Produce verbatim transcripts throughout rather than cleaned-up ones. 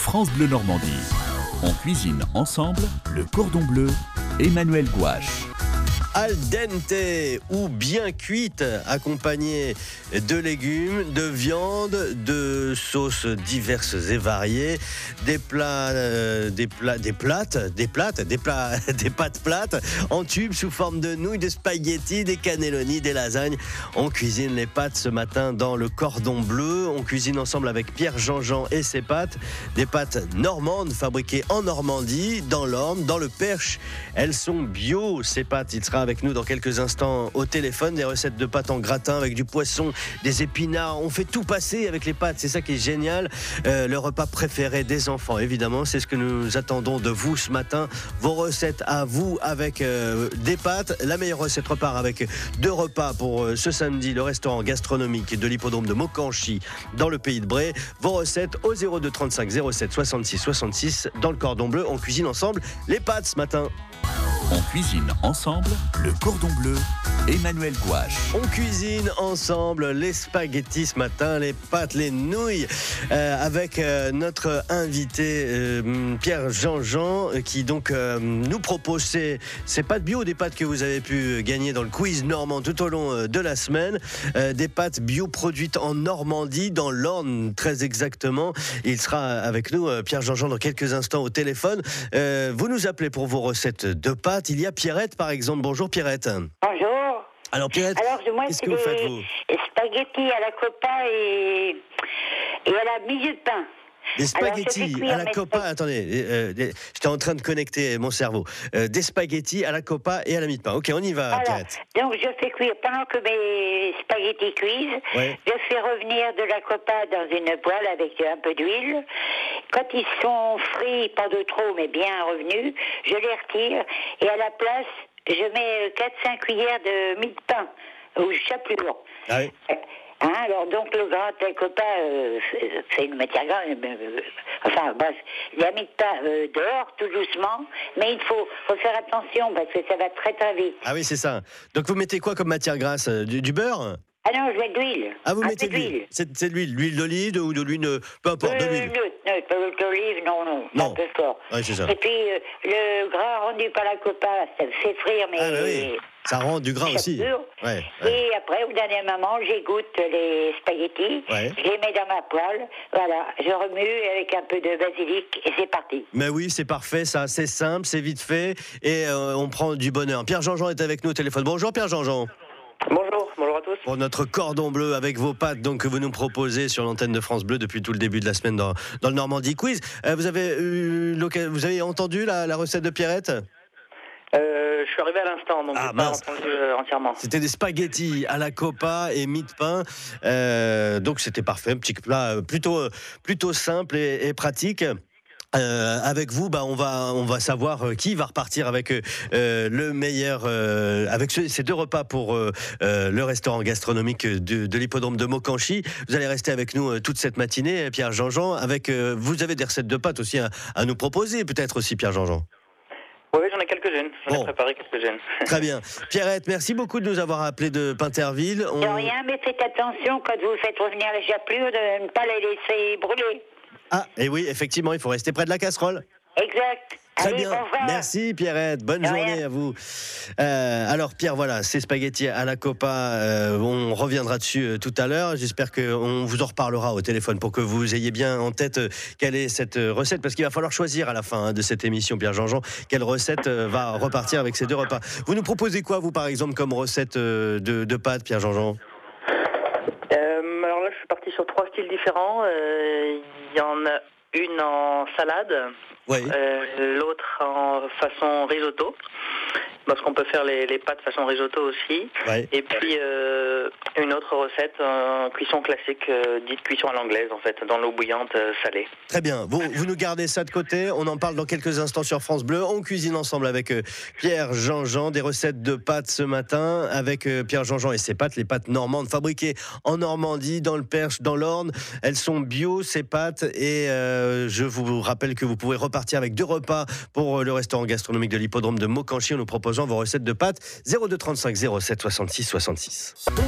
France Bleu Normandie. On cuisine ensemble le cordon bleu, Emmanuel Gouache. Al dente ou bien cuite, accompagnée de légumes, de viande, de sauces diverses et variées, des plats, euh, des plats, des plates, des plates, des plats, des pâtes plates en tubes sous forme de nouilles, de spaghettis, des cannelloni, des lasagnes. On cuisine les pâtes ce matin dans le cordon bleu. On cuisine ensemble avec Pierre Jean-Jean et ses pâtes, des pâtes normandes fabriquées en Normandie, dans l'Orne, dans le Perche. Elles sont bio, ces pâtes. Il sera avec nous dans quelques instants au téléphone, des recettes de pâtes en gratin avec du poisson, des épinards. On fait tout passer avec les pâtes, c'est ça qui est génial. Euh, le repas préféré des enfants, évidemment, c'est ce que nous attendons de vous ce matin. Vos recettes à vous avec euh, des pâtes. La meilleure recette repart avec deux repas pour euh, ce samedi, le restaurant gastronomique de l'hippodrome de Mokanchy dans le pays de Bray. Vos recettes au zéro deux trente-cinq zéro sept soixante-six soixante-six dans le cordon bleu. On cuisine ensemble les pâtes ce matin. On cuisine ensemble le cordon bleu, Emmanuel Gouache. On cuisine ensemble les spaghettis ce matin, les pâtes, les nouilles, euh, avec euh, notre invité euh, Pierre Jean-Jean, qui donc euh, nous propose ces, ces pâtes bio, des pâtes que vous avez pu gagner dans le quiz normand tout au long euh, de la semaine, euh, des pâtes bio produites en Normandie, dans l'Orne très exactement. Il sera avec nous, euh, Pierre Jean-Jean, dans quelques instants au téléphone. Euh, vous nous appelez pour vos recettes de pâtes. Il y a Pierrette, par exemple. Bonjour Pierrette. Bonjour. Alors Pierrette, Alors, moi, qu'est-ce c'est que vous faites, vous? des spaghettis à la copa et, et à la milieu de pain. Des spaghettis Alors, à la copa, spag... attendez, euh, des, j'étais en train de connecter mon cerveau. Euh, des spaghettis à la copa et à la mie de pain. Ok, on y va, voilà. Pierrette. Donc, je fais cuire, pendant que mes spaghettis cuisent, ouais. je fais revenir de la copa dans une poêle avec un peu d'huile. Quand ils sont frits, pas de trop, mais bien revenus, je les retire et à la place, je mets quatre à cinq cuillères de mie de pain ou chapelure. Ah oui. Hein, alors donc le gras de la copa, euh, c'est une matière grasse. Euh, enfin bref, la mie de pain euh, dehors tout doucement, mais il faut, faut faire attention parce que ça va très très vite. Ah oui, c'est ça. Donc vous mettez quoi comme matière grasse? Du, du beurre? Ah non, je mets de l'huile. Ah, vous un mettez de l'huile. C'est, c'est de l'huile, l'huile d'olive ou de l'huile, peu importe, euh, de l'huile. Neutre, neutre, l'huile d'olive, non, non, non. un peu fort. Ouais, c'est ça. Et puis euh, le gras rendu par la copa, ça fait frire, mais ah, bah oui. Ça rend du gras aussi. Ouais, ouais. Et après, au dernier moment, j'égoutte les spaghettis, ouais. Je les mets dans ma poêle, voilà, je remue avec un peu de basilic et c'est parti. Mais oui, c'est parfait, ça, c'est simple, c'est vite fait et euh, on prend du bonheur. Pierre Jean-Jean est avec nous au téléphone. Bonjour Pierre Jean-Jean. Bonjour, bonjour à tous. Pour notre cordon bleu avec vos pâtes donc, que vous nous proposez sur l'antenne de France Bleu depuis tout le début de la semaine dans, dans le Normandie Quiz. Euh, vous, avez eu vous avez entendu la, la recette de Pierrette? Euh, je suis arrivé à l'instant, donc ah, je n'ai pas entendu euh, entièrement. C'était des spaghettis à la copa et mie de pain, euh, donc c'était parfait, un petit plat plutôt, plutôt simple et, et pratique. Euh, avec vous, bah, on va on va savoir euh, qui va repartir avec euh, le meilleur, euh, avec ce, ces deux repas pour euh, euh, le restaurant gastronomique de, de l'hippodrome de Mokanchy. Vous allez rester avec nous euh, toute cette matinée, Pierre Jean-Jean. Avec euh, vous avez des recettes de pâtes aussi à, à nous proposer, peut-être aussi, Pierre Jean-Jean. Oui, j'en ai quelques-unes. J'en bon. ai préparé quelques-unes. Très bien. Pierrette, merci beaucoup de nous avoir appelés de Pinterville. On... De rien, mais faites attention quand vous faites revenir les chapelures de ne pas les laisser brûler. Ah, et oui, effectivement, il faut rester près de la casserole. Exact. Très Allez, bien. bonsoir. Merci Pierrette. Bonne de journée rien. à vous. Euh, alors Pierre, voilà, ces spaghettis à la copa, euh, on reviendra dessus euh, tout à l'heure. J'espère qu'on vous en reparlera au téléphone pour que vous ayez bien en tête euh, quelle est cette euh, recette, parce qu'il va falloir choisir à la fin hein, de cette émission, Pierre Jean-Jean, quelle recette euh, va repartir avec ces deux repas. Vous nous proposez quoi, vous, par exemple, comme recette euh, de, de pâtes, Pierre Jean-Jean? euh, Alors là, je suis parti sur trois styles différents. Il euh, y en a une en salade, oui. euh, l'autre en façon risotto, parce qu'on peut faire les, les pâtes façon risotto aussi, oui. Et puis euh, une autre recette en cuisson classique, euh, dite cuisson à l'anglaise en fait, dans l'eau bouillante euh, salée. Très bien, vous, vous nous gardez ça de côté, on en parle dans quelques instants sur France Bleu. On cuisine ensemble avec euh, Pierre Jean-Jean, des recettes de pâtes ce matin, avec euh, Pierre Jean-Jean et ses pâtes, les pâtes normandes, fabriquées en Normandie, dans le Perche, dans l'Orne. Elles sont bio, ces pâtes, et euh, je vous rappelle que vous pouvez repartir avec deux repas pour euh, le restaurant gastronomique de l'hippodrome de Mokanchy en nous proposant vos recettes de pâtes. zéro deux trente-cinq zéro sept soixante-six soixante-six. On cuisine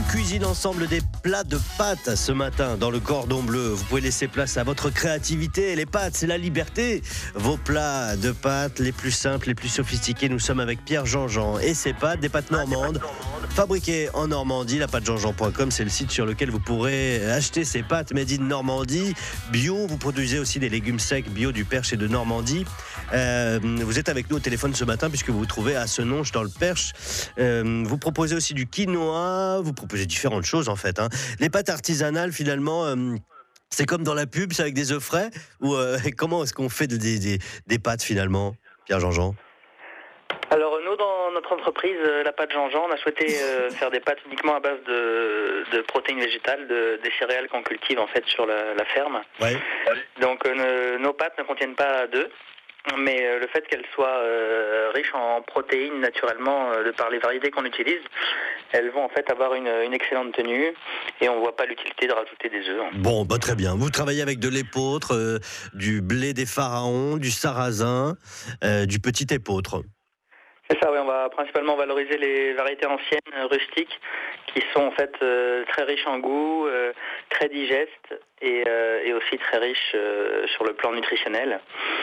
cuisine ensemble des plats de pâtes ce matin dans le Cordon Bleu. Vous pouvez laisser place à votre créativité. Les pâtes, c'est la liberté. Vos plats de pâtes les plus simples, les plus sophistiqués. Nous sommes avec Pierre Jean-Jean et ses pâtes, des pâtes normandes, fabriquées en Normandie. La pâte jean jean point com, c'est le site sur lequel vous pourrez acheter ces pâtes made in Normandie. Bio, vous produisez aussi des légumes secs bio, du Perche et de Normandie. Euh, vous êtes avec nous au téléphone ce matin puisque vous vous trouvez à Senonches dans le Perche. Euh, vous proposez aussi du quinoa, vous proposez différentes choses en fait. Hein. Les pâtes artisanales finalement, euh, c'est comme dans la pub, c'est avec des œufs frais ou euh, comment est-ce qu'on fait des, des, des pâtes finalement, Pierre Jean-Jean? Alors nous, dans notre entreprise, la pâte Jean-Jean, on a souhaité euh, faire des pâtes uniquement à base de, de protéines végétales, de, des céréales qu'on cultive en fait sur la, la ferme. Ouais. Donc euh, nos pâtes ne contiennent pas d'œufs. Mais euh, le fait qu'elles soient euh, riches en protéines naturellement, euh, de par les variétés qu'on utilise, elles vont en fait avoir une, une excellente tenue et on ne voit pas l'utilité de rajouter des œufs. Bon, bah, très bien. Vous travaillez avec de l'épeautre, euh, du blé des pharaons, du sarrasin, euh, du petit épeautre. C'est ça, oui, on va principalement valoriser les variétés anciennes, euh, rustiques, qui sont en fait euh, très riches en goût, euh, très digestes et, euh, et aussi très riches euh, sur le plan nutritionnel.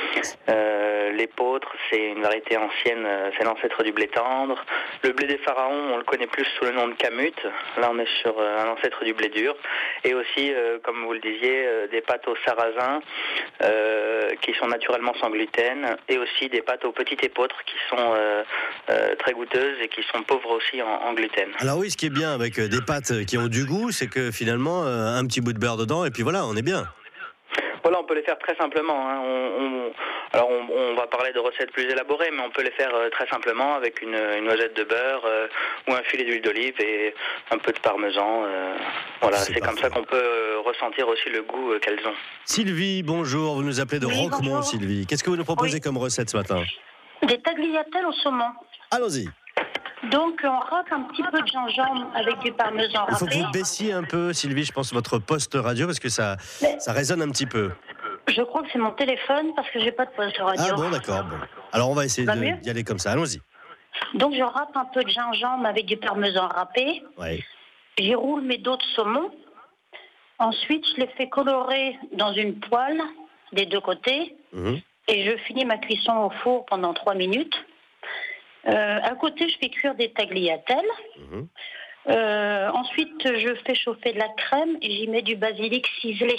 Euh, l'épeautre, c'est une variété ancienne, euh, c'est l'ancêtre du blé tendre. Le blé des pharaons, on le connaît plus sous le nom de camute. Là, on est sur euh, un ancêtre du blé dur. Et aussi, euh, comme vous le disiez, euh, des pâtes au sarrasin euh, qui sont naturellement sans gluten, et aussi des pâtes au petit épeautre qui sont euh, euh, très goûteuses et qui sont pauvres aussi en, en gluten. Alors oui, ce qui est bien avec des pâtes qui ont du goût, c'est que finalement, euh, un petit bout de beurre dedans, et puis voilà, on est bien. Voilà, on peut les faire très simplement. Hein. On, on, alors, on, on va parler de recettes plus élaborées, mais on peut les faire euh, très simplement avec une, une noisette de beurre euh, ou un filet d'huile d'olive et un peu de parmesan. Euh, voilà, c'est, c'est comme ça qu'on peut euh, ressentir aussi le goût euh, qu'elles ont. Sylvie, bonjour. Vous nous appelez de Oui, Roquemont, bonjour. Sylvie. Qu'est-ce que vous nous proposez Oui. comme recette ce matin? Des tagliatelles au saumon. Allons-y. Donc, on râpe un petit peu de gingembre avec du parmesan Il faut que râpé. vous baissiez un peu, Sylvie, je pense, votre poste radio, parce que ça, Mais- ça résonne un petit peu. Je crois que c'est mon téléphone parce que j'ai pas de poste radio. Ah bon, d'accord. Bon. Alors, on va essayer Ça de- va mieux d'y aller comme ça. Allons-y. Donc, je râpe un peu de gingembre avec du parmesan râpé. Ouais. J'y roule mes dos de saumon. Ensuite, je les fais colorer dans une poêle des deux côtés. Mhm. Et je finis ma cuisson au four pendant trois minutes. Euh, à côté, je fais cuire des tagliatelles. Mhm. Euh, ensuite, je fais chauffer de la crème et j'y mets du basilic ciselé.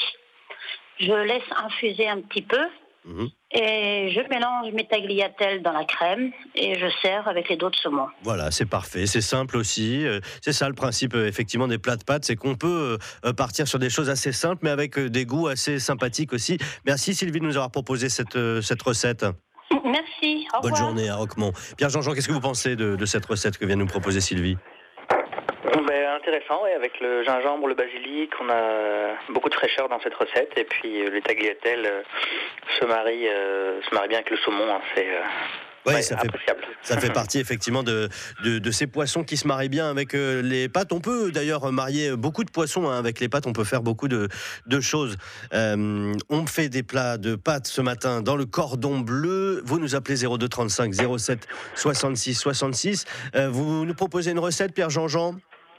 Je laisse infuser un petit peu Mhm. et je mélange mes tagliatelles dans la crème et je sers avec les dos de saumon. Voilà, c'est parfait, c'est simple aussi. Euh, C'est ça le principe euh, effectivement des plats de pâtes, c'est qu'on peut euh, partir sur des choses assez simples, mais avec euh, des goûts assez sympathiques aussi. Merci Sylvie de nous avoir proposé cette, euh, cette recette. Merci, au Bonne revoir. journée à Roquemont. Pierre Jean-Jean, qu'est-ce que vous pensez de, de cette recette que vient de nous proposer Sylvie? Ben, intéressant, oui, avec le gingembre, le basilic, on a beaucoup de fraîcheur dans cette recette. Et puis euh, les tagliatelles euh, se, marient, euh, se marient bien avec le saumon. Hein, c'est euh, Oui, ouais, ça, fait, appréciable. ça fait partie effectivement de, de, de ces poissons qui se marient bien avec euh, les pâtes. On peut d'ailleurs marier beaucoup de poissons hein, avec les pâtes, on peut faire beaucoup de, de choses. Euh, on fait des plats de pâtes ce matin dans le Cordon Bleu. Vous nous appelez zéro deux trente-cinq zéro sept soixante-six soixante-six. Euh, vous nous proposez une recette, Pierre Jean-Jean?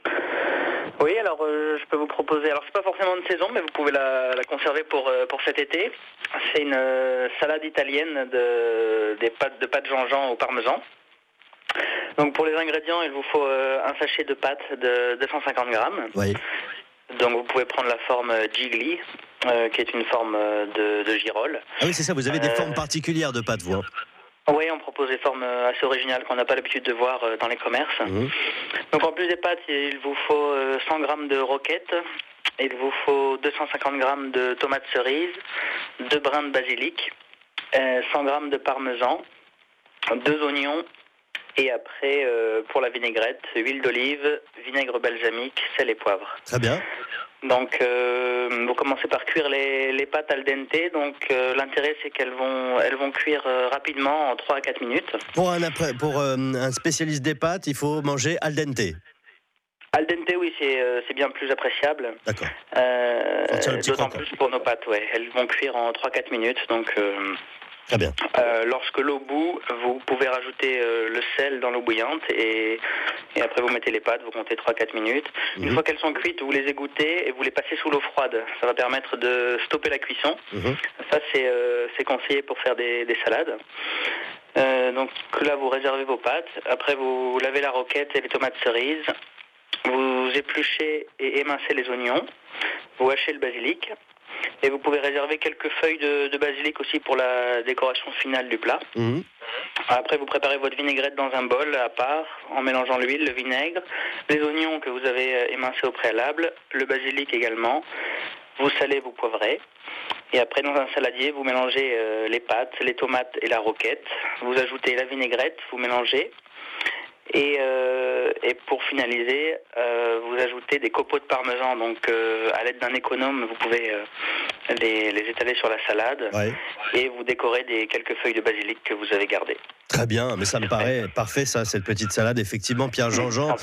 Oui, alors euh, je peux vous proposer, alors c'est pas forcément de saison, mais vous pouvez la, la conserver pour, euh, pour cet été. C'est une euh, salade italienne de, des pâtes, de pâtes Jean-Jean au parmesan. Donc pour les ingrédients, il vous faut euh, un sachet de pâtes de deux cent cinquante grammes. Oui. Donc vous pouvez prendre la forme Gigli, euh, qui est une forme euh, de, de girole. Ah oui, c'est ça, vous avez des Euh, formes particulières de pâtes, vous. hein. Oui, on propose des formes euh, assez originales qu'on n'a pas l'habitude de voir euh, dans les commerces. Mhm. Donc en plus des pâtes, il vous faut euh, cent grammes de roquettes, il vous faut deux cent cinquante grammes de tomates cerises, deux brins de basilic, euh, cent grammes de parmesan, deux oignons, et après euh, pour la vinaigrette, huile d'olive, vinaigre balsamique, sel et poivre. Très bien. Donc euh, vous commencez par cuire les, les pâtes al dente, donc euh, l'intérêt c'est qu'elles vont, elles vont cuire euh, rapidement en trois à quatre minutes. Pour un, après- pour, euh, un spécialiste des pâtes, il faut manger al dente. Al dente, oui, c'est euh, c'est bien plus appréciable. D'accord. Euh, Sortir le petit D'autant croquant. plus pour nos pâtes, ouais. Elles vont cuire en trois à quatre minutes, donc euh, Très bien. Euh, lorsque l'eau bout, vous pouvez rajouter euh, le sel dans l'eau bouillante et, et après vous mettez les pâtes, vous comptez trois à quatre minutes. Mmh. Une fois qu'elles sont cuites, vous les égouttez et vous les passez sous l'eau froide. Ça va permettre de stopper la cuisson. Mmh. Ça, c'est, euh, c'est conseillé pour faire des, des salades. Euh, donc là, vous réservez vos pâtes. Après, vous lavez la roquette et les tomates cerises. Vous épluchez et émincez les oignons. Vous hachez le basilic. Et vous pouvez réserver quelques feuilles de, de basilic aussi pour la décoration finale du plat. Mmh. Après, vous préparez votre vinaigrette dans un bol à part, en mélangeant l'huile, le vinaigre, les oignons que vous avez émincés au préalable, le basilic également. Vous salez, vous poivrez. Et après, dans un saladier, vous mélangez euh, les pâtes, les tomates et la roquette. Vous ajoutez la vinaigrette, vous mélangez. Et, euh, et pour finaliser, euh, vous ajoutez des copeaux de parmesan. Donc, euh, à l'aide d'un économe, vous pouvez euh, les, les étaler sur la salade. Ouais. Et vous décorez des quelques feuilles de basilic que vous avez gardées. Très bien, mais ça me paraît parfait, ça, cette petite salade. Effectivement, Pierre Jean-Jean.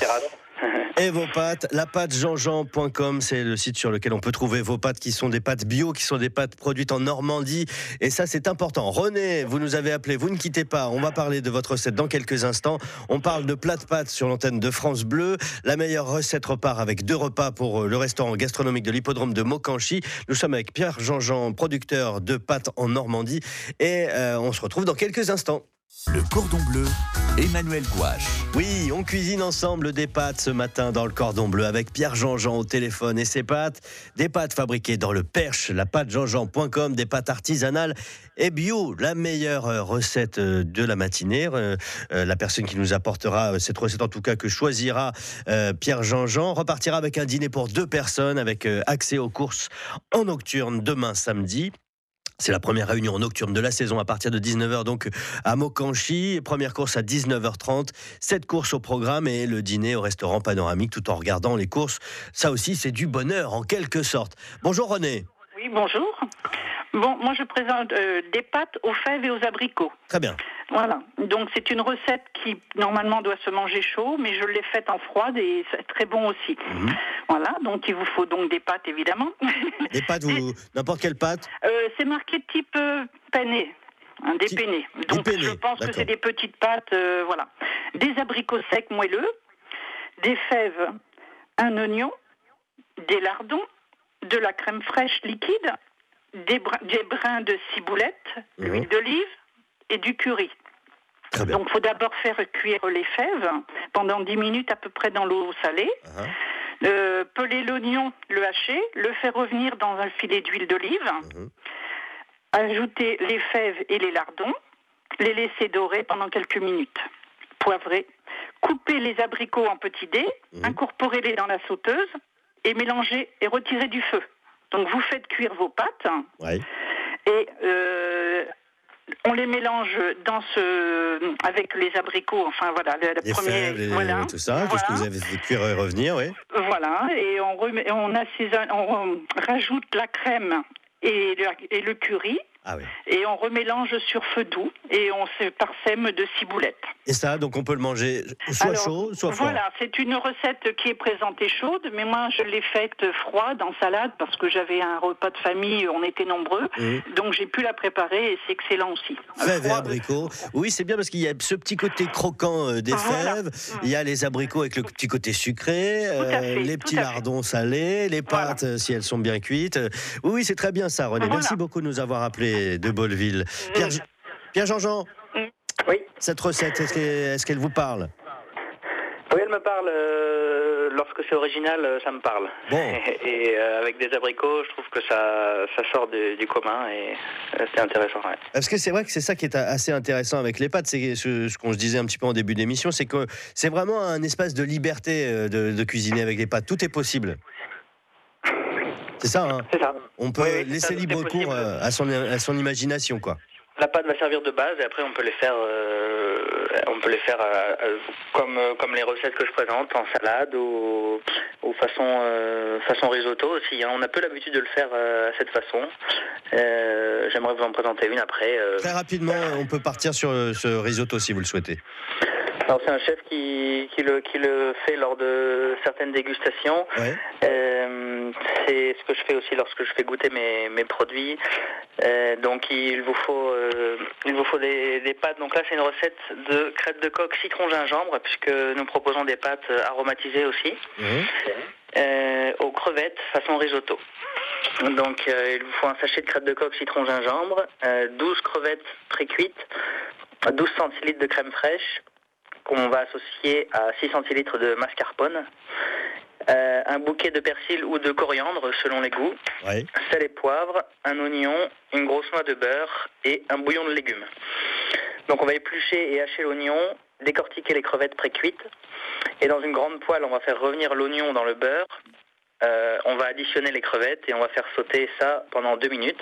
Et vos pâtes, la pâte jean jean point com, c'est le site sur lequel on peut trouver vos pâtes qui sont des pâtes bio, qui sont des pâtes produites en Normandie. Et ça, c'est important. René, vous nous avez appelé, vous ne quittez pas. On va parler de votre recette dans quelques instants. On parle de plat de pâtes sur l'antenne de France Bleu. La meilleure recette repart avec deux repas pour le restaurant gastronomique de l'hippodrome de Mokanchy. Nous sommes avec Pierre Jean-Jean, producteur de pâtes en Normandie. Et euh, on se retrouve dans quelques instants. Le Cordon Bleu, Emmanuel Gouache. Oui, on cuisine ensemble des pâtes ce matin dans le Cordon Bleu avec Pierre Jean-Jean au téléphone et ses pâtes. Des pâtes fabriquées dans le Perche, la pâte jean jean point com, des pâtes artisanales et bio. La meilleure recette de la matinée. Euh, euh, la personne qui nous apportera cette recette, en tout cas que choisira euh, Pierre Jean-Jean, repartira avec un dîner pour deux personnes avec euh, accès aux courses en nocturne demain samedi. C'est la première réunion nocturne de la saison à partir de dix-neuf heures donc à Mokanchy. Première course à dix-neuf heures trente. Sept courses au programme et le dîner au restaurant panoramique tout en regardant les courses. Ça aussi, c'est du bonheur en quelque sorte. Bonjour René. Oui, bonjour. Bon, moi je présente euh, des pâtes aux fèves et aux abricots. Très bien. Voilà, donc c'est une recette qui normalement doit se manger chaud, mais je l'ai faite en froide et c'est très bon aussi. Mmh. Voilà, donc il vous faut donc des pâtes évidemment. Des pâtes, vous, n'importe quelle pâte euh, C'est marqué type euh, penne, hein, des type, penne. Donc des penne, je pense d'accord. que c'est des petites pâtes, euh, voilà. Des abricots secs moelleux, des fèves, un oignon, des lardons, de la crème fraîche liquide, des, br- des brins de ciboulette, mmh. l'huile d'olive et du curry. Donc il faut d'abord faire cuire les fèves pendant dix minutes à peu près dans l'eau salée. Uh-huh. Euh, peler l'oignon, le hacher, le faire revenir dans un filet d'huile d'olive. Uh-huh. Ajouter les fèves et les lardons, les laisser dorer pendant quelques minutes. Poivrer. Couper les abricots en petits dés, uh-huh. incorporer-les dans la sauteuse et mélanger et retirer du feu. Donc vous faites cuire vos pâtes. Ouais. Et euh, on les mélange dans ce, avec les abricots, enfin voilà, le, le les premier, fèves, les, voilà, tout ça, voilà. tout ce que vous avez fait cuire et revenir, oui. Voilà, et on, remet, on, assaisonne, on rajoute la crème et le, et le curry. Ah oui. Et on remélange sur feu doux et on se parsème de ciboulette. Et ça, donc on peut le manger soit Alors, chaud, soit froid. Voilà, c'est une recette qui est présentée chaude, mais moi je l'ai faite froide en salade parce que j'avais un repas de famille, on était nombreux, mmh. donc j'ai pu la préparer et c'est excellent aussi. Fèves et abricots, oui c'est bien parce qu'il y a ce petit côté croquant des voilà. fèves, mmh. il y a les abricots avec le petit côté sucré, euh, fait, les petits lardons salés, les pâtes voilà. si elles sont bien cuites. Oui, c'est très bien ça René, voilà. Merci beaucoup de nous avoir appelés de Bolleville. Pierre, Pierre Jean-Jean, oui. Cette recette, est-ce qu'elle, est-ce qu'elle vous parle ? Oui, elle me parle. Euh, lorsque c'est original, ça me parle. Bon. Et, et euh, avec des abricots, je trouve que ça, ça sort du, du commun et euh, c'est intéressant. Ouais. Parce que c'est vrai que c'est ça qui est assez intéressant avec les pâtes, c'est ce, ce qu'on se disait un petit peu en début d'émission, c'est que c'est vraiment un espace de liberté de, de cuisiner avec les pâtes. Tout est possible. C'est ça, hein. C'est ça. On peut oui, oui, laisser ça, libre cours à son, à son imagination, quoi. La pâte va servir de base et après on peut les faire, euh, on peut les faire euh, comme comme les recettes que je présente en salade ou, ou façon euh, façon risotto aussi. Hein. On a peu l'habitude de le faire euh, à cette façon. Euh, j'aimerais vous en présenter une après. Euh... Très rapidement, on peut partir sur ce risotto si vous le souhaitez. Alors c'est un chef qui, qui, le, qui le fait lors de certaines dégustations. Ouais. Euh, c'est ce que je fais aussi lorsque je fais goûter mes, mes produits. Euh, donc il vous faut, euh, il vous faut des, des pâtes. Donc là c'est une recette de crête de coq citron gingembre puisque nous proposons des pâtes aromatisées aussi. Mmh. Euh, aux crevettes façon risotto. Donc euh, il vous faut un sachet de crête de coq citron gingembre, euh, douze crevettes pré-cuites, douze centilitres de crème fraîche qu'on va associer à six centilitres de mascarpone, euh, un bouquet de persil ou de coriandre selon les goûts, ouais. Sel et poivre, un oignon, une grosse noix de beurre et un bouillon de légumes. Donc on va éplucher et hacher l'oignon, décortiquer les crevettes pré-cuites et dans une grande poêle on va faire revenir l'oignon dans le beurre. Euh, on va additionner les crevettes et on va faire sauter ça pendant deux minutes.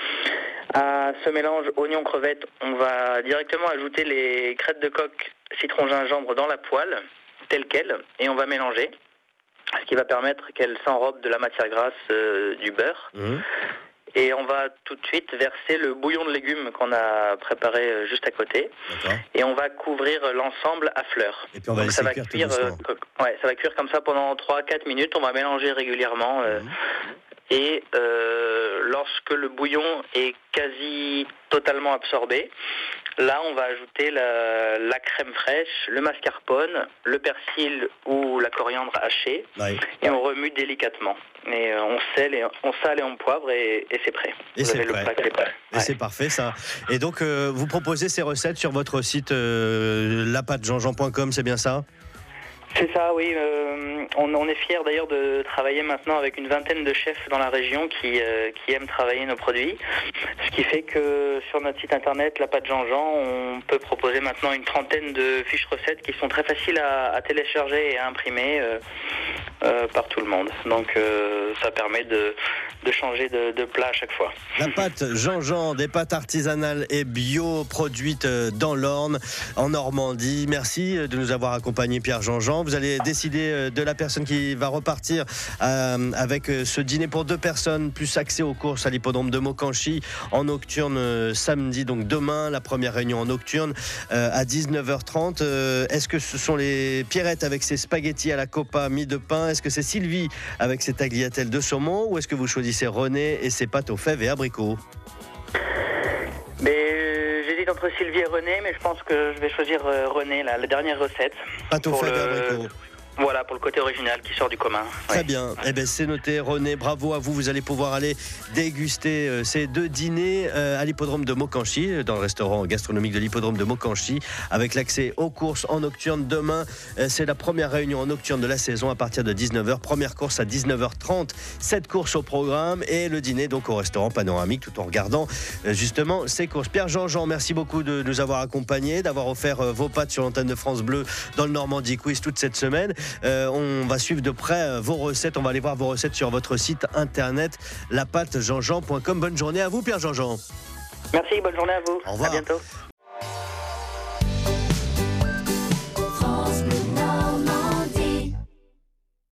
À ce mélange oignon-crevette, on va directement ajouter les crêtes de coq citron-gingembre dans la poêle, telle quelle, et on va mélanger, ce qui va permettre qu'elle s'enrobe de la matière grasse euh, du beurre. Mmh. Et on va tout de suite verser le bouillon de légumes qu'on a préparé juste à côté. D'accord. Et on va couvrir l'ensemble à fleur. Et puis on va Donc laisser ça va cuire, cuire euh, ouais, ça va cuire comme ça pendant trois à quatre minutes. On va mélanger régulièrement. Euh, mmh. Et euh, lorsque le bouillon est quasi totalement absorbé, là on va ajouter la, la crème fraîche, le mascarpone, le persil ou la coriandre hachée, ouais. Et on remue délicatement. Et euh, on sale et on sale et on poivre et, et c'est prêt. Et Vous c'est avez prêt. Le plat qui est prêt. Et ouais. c'est parfait ça. Et donc euh, vous proposez ces recettes sur votre site euh, la pâte jean jean point com, c'est bien ça ? C'est ça, oui. Euh, on, on est fiers d'ailleurs de travailler maintenant avec une vingtaine de chefs dans la région qui, euh, qui aiment travailler nos produits. Ce qui fait que sur notre site internet, La Pâte Jean-Jean, on peut proposer maintenant une trentaine de fiches recettes qui sont très faciles à, à télécharger et à imprimer euh, euh, par tout le monde. Donc euh, ça permet de, de changer de, de plat à chaque fois. La Pâte Jean-Jean, des pâtes artisanales et bio produites dans l'Orne, en Normandie. Merci de nous avoir accompagnés, Pierre Jean-Jean. Vous allez décider de la personne qui va repartir euh, avec ce dîner pour deux personnes, plus accès aux courses à l'hippodrome de Mokanchy en nocturne euh, samedi, donc demain, la première réunion en nocturne euh, à dix-neuf heures trente. Euh, est-ce que ce sont les Pierrettes avec ses spaghettis à la copa mis de pain? Est-ce que c'est Sylvie avec ses tagliatelles de saumon? Ou est-ce que vous choisissez René et ses pâtes aux fèves et abricots? Mais j'hésite entre Sylvie et René, mais je pense que je vais choisir René, la, la dernière recette. Pâte aux fèves et abricots. Voilà, pour le côté original qui sort du commun. Très ouais. bien. Eh bien, c'est noté, René. Bravo à vous. Vous allez pouvoir aller déguster euh, ces deux dîners euh, à l'hippodrome de Mokanchy, dans le restaurant gastronomique de l'hippodrome de Mokanchy, avec l'accès aux courses en nocturne. Demain, euh, c'est la première réunion en nocturne de la saison à partir de dix-neuf heures. Première course à dix-neuf heures trente. Sept courses au programme et le dîner donc au restaurant panoramique tout en regardant euh, justement ces courses. Pierre Jean-Jean, merci beaucoup de nous avoir accompagnés, d'avoir offert euh, vos pâtes sur l'antenne de France Bleu dans le Normandie Quiz toute cette semaine. Euh, on va suivre de près euh, vos recettes. On va aller voir vos recettes sur votre site internet la pâte jean jean point com. Bonne journée à vous, Pierre Jean-Jean. Merci, bonne journée à vous. Au revoir. À bientôt.